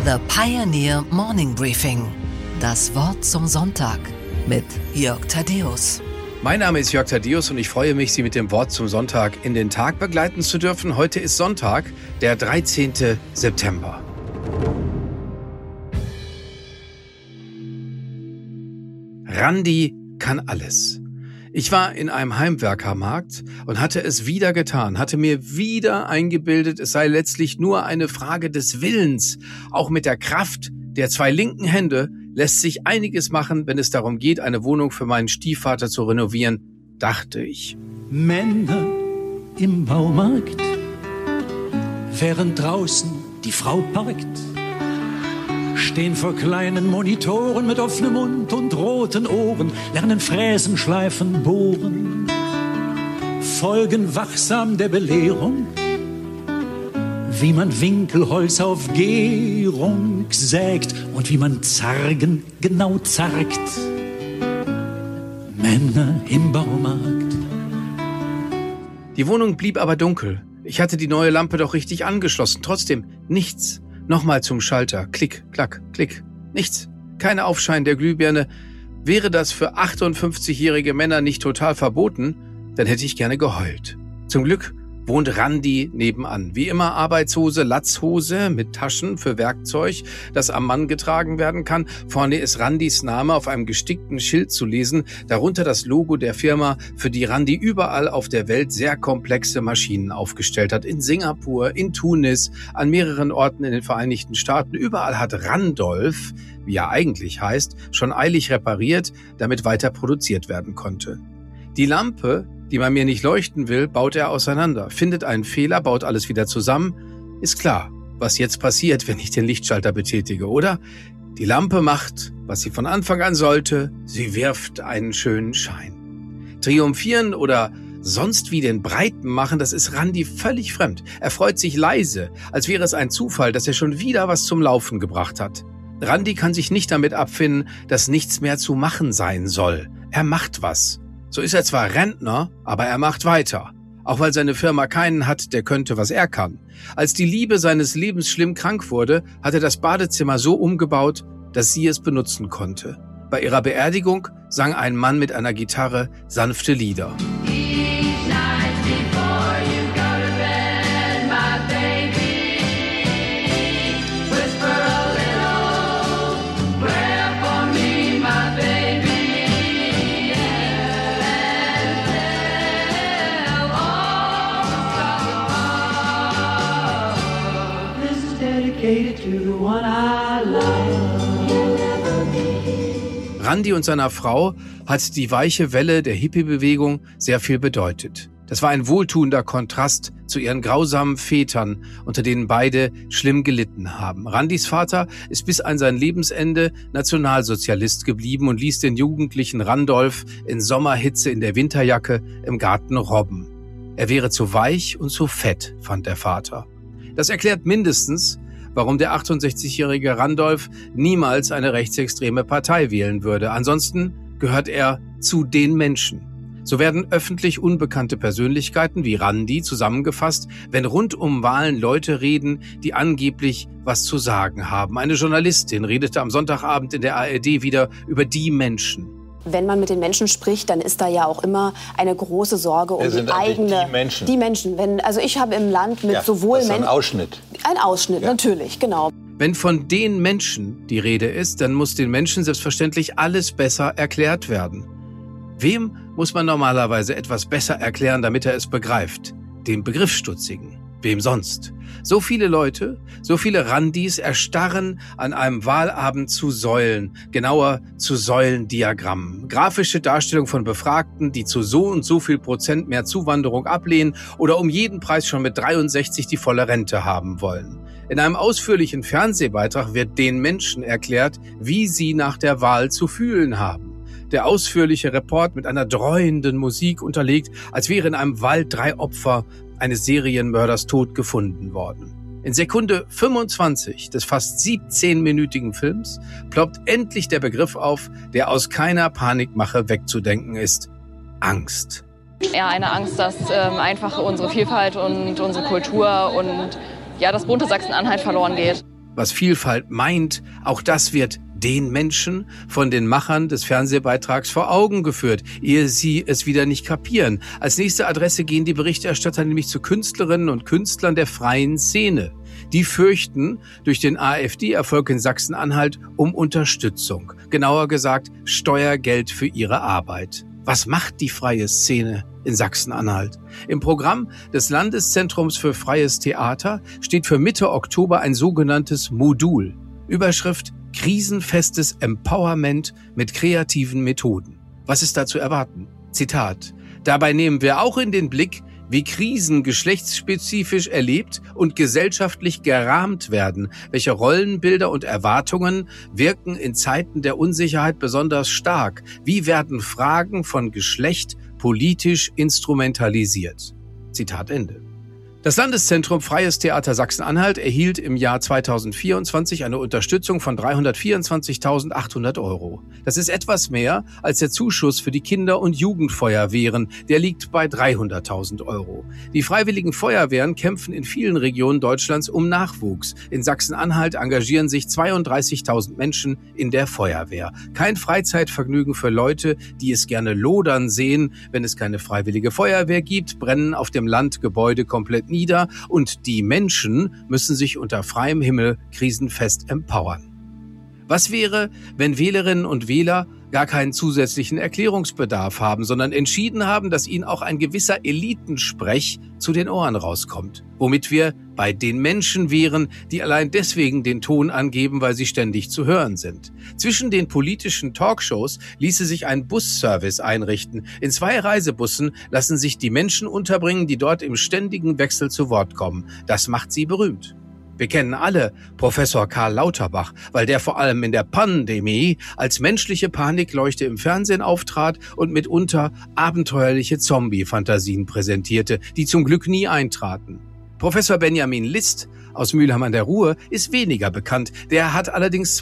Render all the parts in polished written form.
The Pioneer Morning Briefing. Das Wort zum Sonntag mit Jörg Thaddäus. Mein Name ist Jörg Thaddäus und ich freue mich, Sie mit dem Wort zum Sonntag in den Tag begleiten zu dürfen. Heute ist Sonntag, der 13. September. Randi kann alles. Ich war in einem Heimwerkermarkt und hatte es wieder getan, hatte mir wieder eingebildet, es sei letztlich nur eine Frage des Willens. Auch mit der Kraft der 2 linken Hände lässt sich einiges machen, wenn es darum geht, eine Wohnung für meinen Stiefvater zu renovieren, dachte ich. Männer im Baumarkt, während draußen die Frau parkt, stehen vor kleinen Monitoren mit offenem Mund und roten Ohren, lernen fräsen, schleifen, bohren, folgen wachsam der Belehrung, wie man Winkelholz auf Gärung sägt und wie man Zargen genau zargt. Männer im Baumarkt. Die Wohnung blieb aber dunkel. Ich hatte die neue Lampe doch richtig angeschlossen. Trotzdem nichts. Nochmal zum Schalter. Klick, klack, klick. Nichts. Keine Aufschein der Glühbirne. Wäre das für 58-jährige Männer nicht total verboten, dann hätte ich gerne geheult. Zum Glück wohnt Randi nebenan. Wie immer Arbeitshose, Latzhose mit Taschen für Werkzeug, das am Mann getragen werden kann. Vorne ist Randis Name auf einem gestickten Schild zu lesen. Darunter das Logo der Firma, für die Randi überall auf der Welt sehr komplexe Maschinen aufgestellt hat. In Singapur, in Tunis, an mehreren Orten in den Vereinigten Staaten. Überall hat Randolph, wie er eigentlich heißt, schon eilig repariert, damit weiter produziert werden konnte. Die Lampe, die man mir nicht leuchten will, baut er auseinander, findet einen Fehler, baut alles wieder zusammen. Ist klar, was jetzt passiert, wenn ich den Lichtschalter betätige, oder? Die Lampe macht, was sie von Anfang an sollte, sie wirft einen schönen Schein. Triumphieren oder sonst wie den Breiten machen, das ist Randi völlig fremd. Er freut sich leise, als wäre es ein Zufall, dass er schon wieder was zum Laufen gebracht hat. Randi kann sich nicht damit abfinden, dass nichts mehr zu machen sein soll. Er macht was. So ist er zwar Rentner, aber er macht weiter. Auch weil seine Firma keinen hat, der könnte, was er kann. Als die Liebe seines Lebens schlimm krank wurde, hat er das Badezimmer so umgebaut, dass sie es benutzen konnte. Bei ihrer Beerdigung sang ein Mann mit einer Gitarre sanfte Lieder. Randi und seiner Frau hat die weiche Welle der Hippie-Bewegung sehr viel bedeutet. Das war ein wohltuender Kontrast zu ihren grausamen Vätern, unter denen beide schlimm gelitten haben. Randis Vater ist bis an sein Lebensende Nationalsozialist geblieben und ließ den jugendlichen Randolph in Sommerhitze in der Winterjacke im Garten robben. Er wäre zu weich und zu fett, fand der Vater. Das erklärt mindestens, warum der 68-jährige Randolph niemals eine rechtsextreme Partei wählen würde. Ansonsten gehört er zu den Menschen. So werden öffentlich unbekannte Persönlichkeiten wie Randi zusammengefasst, wenn rund um Wahlen Leute reden, die angeblich was zu sagen haben. Eine Journalistin redete am Sonntagabend in der ARD wieder über die Menschen. Wenn man mit den Menschen spricht, dann ist da ja auch immer eine große Sorge um die eigene. Die Menschen. Die Menschen. Also ich habe im Land mit sowohl Menschen. Ein Ausschnitt. Ein Ausschnitt, natürlich, genau. Wenn von den Menschen die Rede ist, dann muss den Menschen selbstverständlich alles besser erklärt werden. Wem muss man normalerweise etwas besser erklären, damit er es begreift? Dem Begriffsstutzigen. Wem sonst? So viele Leute, so viele Randis erstarren an einem Wahlabend zu Säulen, genauer zu Säulendiagrammen. Grafische Darstellung von Befragten, die zu so und so viel Prozent mehr Zuwanderung ablehnen oder um jeden Preis schon mit 63 die volle Rente haben wollen. In einem ausführlichen Fernsehbeitrag wird den Menschen erklärt, wie sie nach der Wahl zu fühlen haben. Der ausführliche Report mit einer dreuenden Musik unterlegt, als wäre in einem Wald 3 Opfer eines Serienmörders tot gefunden worden. In Sekunde 25 des fast 17-minütigen Films ploppt endlich der Begriff auf, der aus keiner Panikmache wegzudenken ist: Angst. Eher eine Angst, dass einfach unsere Vielfalt und unsere Kultur und das bunte Sachsen-Anhalt verloren geht. Was Vielfalt meint, auch das wird den Menschen von den Machern des Fernsehbeitrags vor Augen geführt, ehe sie es wieder nicht kapieren. Als nächste Adresse gehen die Berichterstatter nämlich zu Künstlerinnen und Künstlern der freien Szene. Die fürchten durch den AfD-Erfolg in Sachsen-Anhalt um Unterstützung. Genauer gesagt, Steuergeld für ihre Arbeit. Was macht die freie Szene in Sachsen-Anhalt? Im Programm des Landeszentrums für freies Theater steht für Mitte Oktober ein sogenanntes Modul. Überschrift: Krisenfestes Empowerment mit kreativen Methoden. Was ist da zu erwarten? Zitat: Dabei nehmen wir auch in den Blick, wie Krisen geschlechtsspezifisch erlebt und gesellschaftlich gerahmt werden, welche Rollenbilder und Erwartungen wirken in Zeiten der Unsicherheit besonders stark, wie werden Fragen von Geschlecht politisch instrumentalisiert. Zitat Ende. Das Landeszentrum Freies Theater Sachsen-Anhalt erhielt im Jahr 2024 eine Unterstützung von 324.800 €. Das ist etwas mehr als der Zuschuss für die Kinder- und Jugendfeuerwehren. Der liegt bei 300.000 €. Die Freiwilligen Feuerwehren kämpfen in vielen Regionen Deutschlands um Nachwuchs. In Sachsen-Anhalt engagieren sich 32.000 Menschen in der Feuerwehr. Kein Freizeitvergnügen für Leute, die es gerne lodern sehen. Wenn es keine Freiwillige Feuerwehr gibt, brennen auf dem Land Gebäude komplett nieder und die Menschen müssen sich unter freiem Himmel krisenfest empowern. Was wäre, wenn Wählerinnen und Wähler gar keinen zusätzlichen Erklärungsbedarf haben, sondern entschieden haben, dass ihnen auch ein gewisser Elitensprech zu den Ohren rauskommt, womit wir bei den Menschen wären, die allein deswegen den Ton angeben, weil sie ständig zu hören sind. Zwischen den politischen Talkshows ließe sich ein Busservice einrichten. In 2 Reisebussen lassen sich die Menschen unterbringen, die dort im ständigen Wechsel zu Wort kommen. Das macht sie berühmt. Wir kennen alle Professor Karl Lauterbach, weil der vor allem in der Pandemie als menschliche Panikleuchte im Fernsehen auftrat und mitunter abenteuerliche Zombie-Fantasien präsentierte, die zum Glück nie eintraten. Professor Benjamin List aus Mülheim an der Ruhr ist weniger bekannt. Der hat allerdings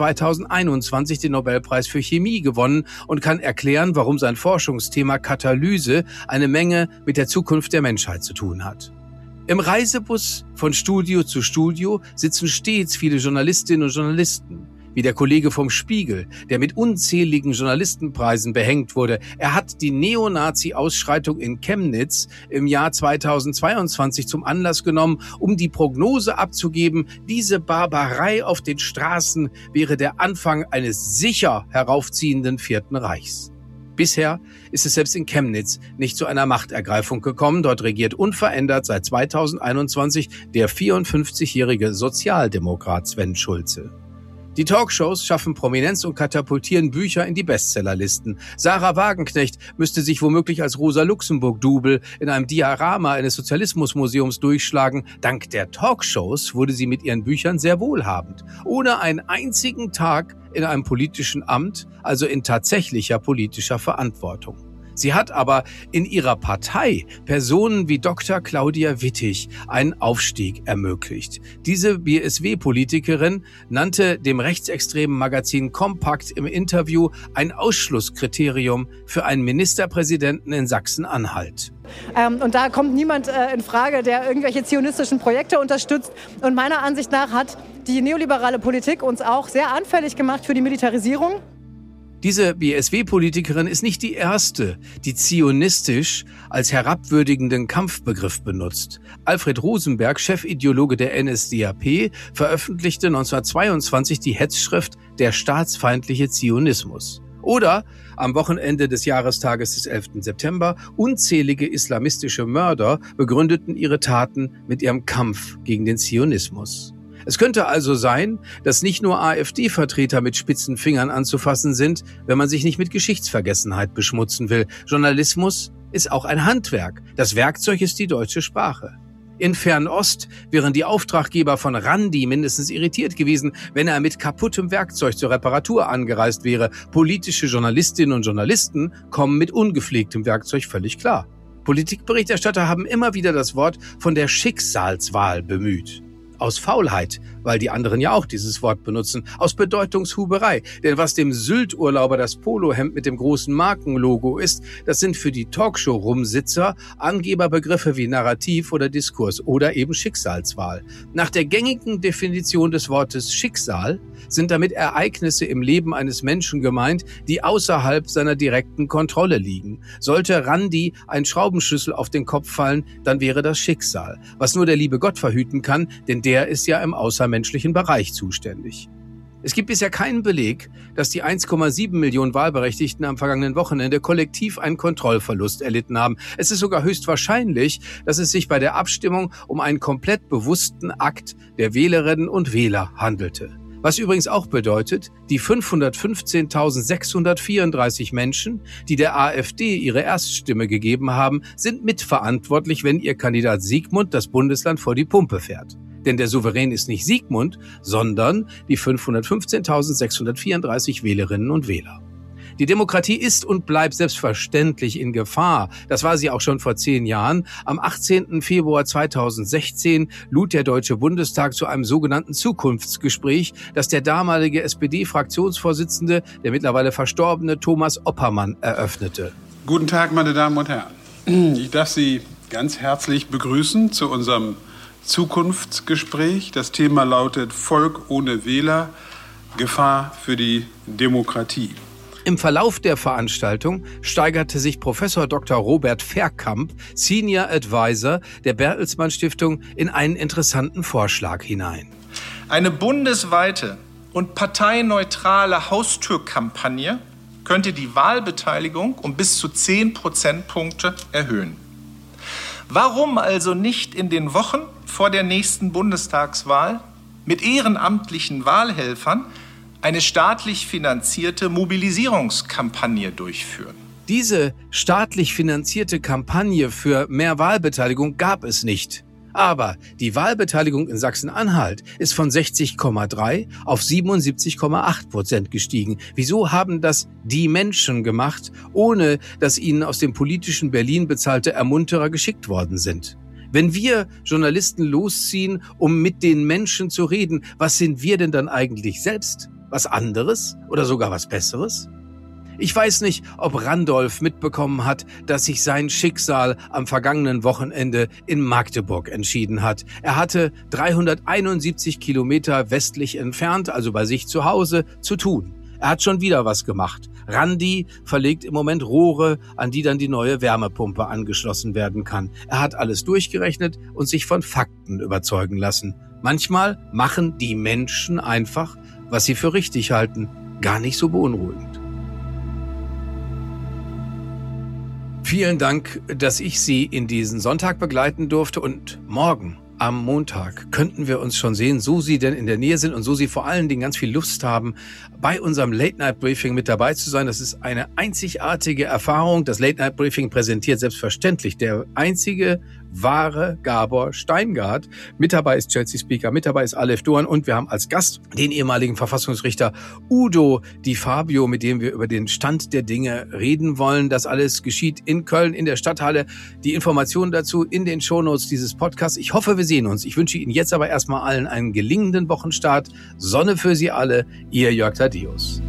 2021 den Nobelpreis für Chemie gewonnen und kann erklären, warum sein Forschungsthema Katalyse eine Menge mit der Zukunft der Menschheit zu tun hat. Im Reisebus von Studio zu Studio sitzen stets viele Journalistinnen und Journalisten, wie der Kollege vom Spiegel, der mit unzähligen Journalistenpreisen behängt wurde. Er hat die Neonazi-Ausschreitung in Chemnitz im Jahr 2022 zum Anlass genommen, um die Prognose abzugeben, diese Barbarei auf den Straßen wäre der Anfang eines sicher heraufziehenden Vierten Reichs. Bisher ist es selbst in Chemnitz nicht zu einer Machtergreifung gekommen. Dort regiert unverändert seit 2021 der 54-jährige Sozialdemokrat Sven Schulze. Die Talkshows schaffen Prominenz und katapultieren Bücher in die Bestsellerlisten. Sarah Wagenknecht müsste sich womöglich als Rosa-Luxemburg-Double in einem Diorama eines Sozialismusmuseums durchschlagen. Dank der Talkshows wurde sie mit ihren Büchern sehr wohlhabend. Ohne einen einzigen Tag in einem politischen Amt, also in tatsächlicher politischer Verantwortung. Sie hat aber in ihrer Partei Personen wie Dr. Claudia Wittig einen Aufstieg ermöglicht. Diese BSW-Politikerin nannte dem rechtsextremen Magazin Kompakt im Interview ein Ausschlusskriterium für einen Ministerpräsidenten in Sachsen-Anhalt. Und da kommt niemand in Frage, der irgendwelche zionistischen Projekte unterstützt. Und meiner Ansicht nach hat die neoliberale Politik uns auch sehr anfällig gemacht für die Militarisierung. Diese BSW-Politikerin ist nicht die erste, die zionistisch als herabwürdigenden Kampfbegriff benutzt. Alfred Rosenberg, Chefideologe der NSDAP, veröffentlichte 1922 die Hetzschrift Der staatsfeindliche Zionismus. Oder am Wochenende des Jahrestages des 11. September, unzählige islamistische Mörder begründeten ihre Taten mit ihrem Kampf gegen den Zionismus. Es könnte also sein, dass nicht nur AfD-Vertreter mit spitzen Fingern anzufassen sind, wenn man sich nicht mit Geschichtsvergessenheit beschmutzen will. Journalismus ist auch ein Handwerk. Das Werkzeug ist die deutsche Sprache. In Fernost wären die Auftraggeber von Randi mindestens irritiert gewesen, wenn er mit kaputtem Werkzeug zur Reparatur angereist wäre. Politische Journalistinnen und Journalisten kommen mit ungepflegtem Werkzeug völlig klar. Politikberichterstatter haben immer wieder das Wort von der Schicksalswahl bemüht. Aus Faulheit weil die anderen ja auch dieses Wort benutzen, aus Bedeutungshuberei. Denn was dem Sylt-Urlauber das Polohemd mit dem großen Markenlogo ist, das sind für die Talkshow-Rumsitzer Angeberbegriffe wie Narrativ oder Diskurs oder eben Schicksalswahl. Nach der gängigen Definition des Wortes Schicksal sind damit Ereignisse im Leben eines Menschen gemeint, die außerhalb seiner direkten Kontrolle liegen. Sollte Randi ein Schraubenschlüssel auf den Kopf fallen, dann wäre das Schicksal, was nur der liebe Gott verhüten kann, denn der ist ja im außermenschlichen Bereich zuständig. Es gibt bisher keinen Beleg, dass die 1,7 Millionen Wahlberechtigten am vergangenen Wochenende kollektiv einen Kontrollverlust erlitten haben. Es ist sogar höchst wahrscheinlich, dass es sich bei der Abstimmung um einen komplett bewussten Akt der Wählerinnen und Wähler handelte. Was übrigens auch bedeutet, die 515.634 Menschen, die der AfD ihre Erststimme gegeben haben, sind mitverantwortlich, wenn ihr Kandidat Sigmund das Bundesland vor die Pumpe fährt. Denn der Souverän ist nicht Sigmund, sondern die 515.634 Wählerinnen und Wähler. Die Demokratie ist und bleibt selbstverständlich in Gefahr. Das war sie auch schon vor 10 Jahren. Am 18. Februar 2016 lud der Deutsche Bundestag zu einem sogenannten Zukunftsgespräch, das der damalige SPD-Fraktionsvorsitzende, der mittlerweile verstorbene Thomas Oppermann, eröffnete. Guten Tag, meine Damen und Herren. Ich darf Sie ganz herzlich begrüßen zu unserem Zukunftsgespräch. Das Thema lautet Volk ohne Wähler, Gefahr für die Demokratie. Im Verlauf der Veranstaltung steigerte sich Professor Dr. Robert Verkamp, Senior Advisor der Bertelsmann Stiftung, in einen interessanten Vorschlag hinein. Eine bundesweite und parteineutrale Haustürkampagne könnte die Wahlbeteiligung um bis zu 10 Prozentpunkte erhöhen. Warum also nicht in den Wochen vor der nächsten Bundestagswahl mit ehrenamtlichen Wahlhelfern eine staatlich finanzierte Mobilisierungskampagne durchführen? Diese staatlich finanzierte Kampagne für mehr Wahlbeteiligung gab es nicht. Aber die Wahlbeteiligung in Sachsen-Anhalt ist von 60,3 auf 77,8% gestiegen. Wieso haben das die Menschen gemacht, ohne dass ihnen aus dem politischen Berlin bezahlte Ermunterer geschickt worden sind? Wenn wir Journalisten losziehen, um mit den Menschen zu reden, was sind wir denn dann eigentlich selbst? Was anderes oder sogar was Besseres? Ich weiß nicht, ob Randolph mitbekommen hat, dass sich sein Schicksal am vergangenen Wochenende in Magdeburg entschieden hat. Er hatte 371 Kilometer westlich entfernt, also bei sich zu Hause, zu tun. Er hat schon wieder was gemacht. Randi verlegt im Moment Rohre, an die dann die neue Wärmepumpe angeschlossen werden kann. Er hat alles durchgerechnet und sich von Fakten überzeugen lassen. Manchmal machen die Menschen einfach, was sie für richtig halten, gar nicht so beunruhigend. Vielen Dank, dass ich Sie in diesen Sonntag begleiten durfte und morgen am Montag könnten wir uns schon sehen, so Sie denn in der Nähe sind und so Sie vor allen Dingen ganz viel Lust haben, bei unserem Late-Night-Briefing mit dabei zu sein. Das ist eine einzigartige Erfahrung. Das Late-Night-Briefing präsentiert selbstverständlich der einzige wahre Gabor Steingart. Mit dabei ist Chelsea Speaker, mit dabei ist Aleph Doğan und wir haben als Gast den ehemaligen Verfassungsrichter Udo Di Fabio, mit dem wir über den Stand der Dinge reden wollen. Das alles geschieht in Köln in der Stadthalle. Die Informationen dazu in den Shownotes dieses Podcasts. Ich hoffe, wir sehen uns. Ich wünsche Ihnen jetzt aber erstmal allen einen gelingenden Wochenstart. Sonne für Sie alle, Ihr Jörg Thaddeus.